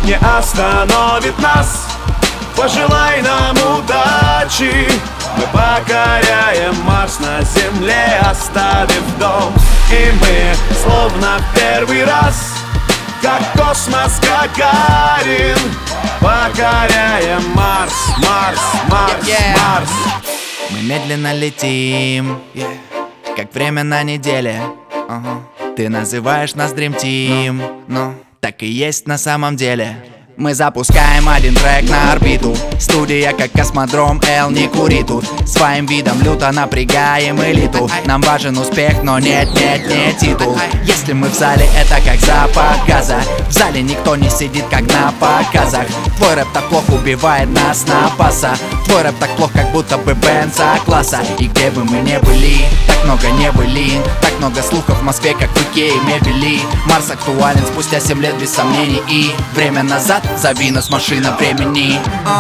не остановит нас. Пожелай нам удачи. Мы покоряем Марс на Земле, оставив дом. И мы словно в первый раз, как космос Гагарин, покоряем Марс, Марс, Марс, Марс. Мы медленно летим, как время на неделе. Ты называешь нас Dream Team, но так и есть на самом деле. Мы запускаем один трек на орбиту. Студия как космодром, Эл не кури тут. Своим видом люто напрягаем элиту. Нам важен успех, но нет титул. Если мы в зале, это как запах газа. В зале никто не сидит, как на показах. Твой рэп так плохо убивает нас на паса. Твой рэп так плохо, как будто бы бенза класса. И где бы мы не были, так много не были. Так много слухов в Москве, как в Икее мебели. Марс актуален спустя 7 лет без сомнений. И время назад, зови нас машина времени.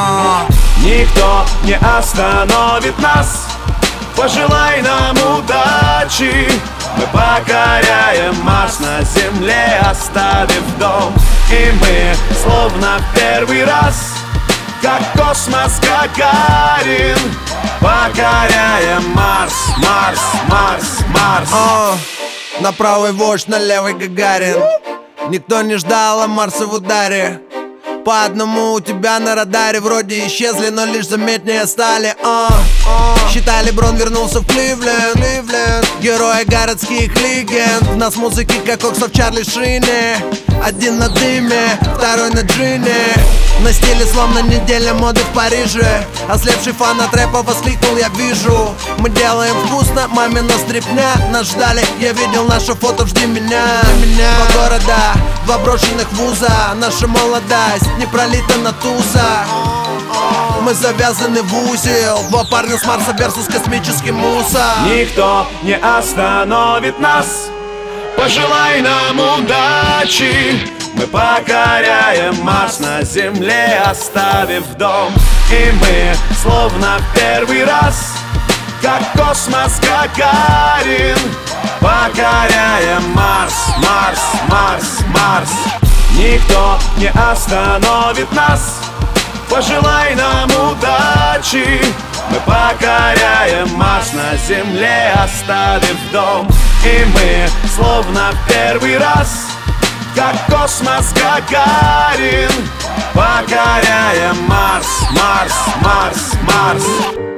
Никто не остановит нас. Пожелай нам удачи. Мы покоряем Марс на Земле, оставив дом. И мы словно в первый раз, как космос Гагарин, покоряем Марс, Марс, Марс, Марс. На правый вождь, на левый Гагарин. Никто не ждал, а Марса в ударе. По одному у тебя на радаре. Вроде исчезли, но лишь заметнее стали. Считай, Леброн вернулся в Кливленд. Герои городских легенд. В нас музыки, как Оксфорд в Чарли Шине. Один на дыме, второй на джине. На стиле словно неделя моды в Париже. Ослепший фанат рэпа воскликнул: я вижу. Мы делаем вкусно, мамина стрипня. Нас ждали, я видел наше фото, жди меня. Два города, два брошенных вуза. Наша молодость не пролита на туза. Мы завязаны в узел. Два парня с Марса versus космический мусор. Никто не остановит нас. Пожелай нам удачи. Мы покоряем Марс на Земле, оставив дом. И мы словно в первый раз, как космос Гагарин, покоряем Марс, Марс, Марс, Марс. Никто не остановит нас. Пожелай нам удачи. Мы покоряем Марс на Земле, оставив дом. И мы словно в первый раз, как космос Гагарин, покоряем Марс, Марс, Марс, Марс.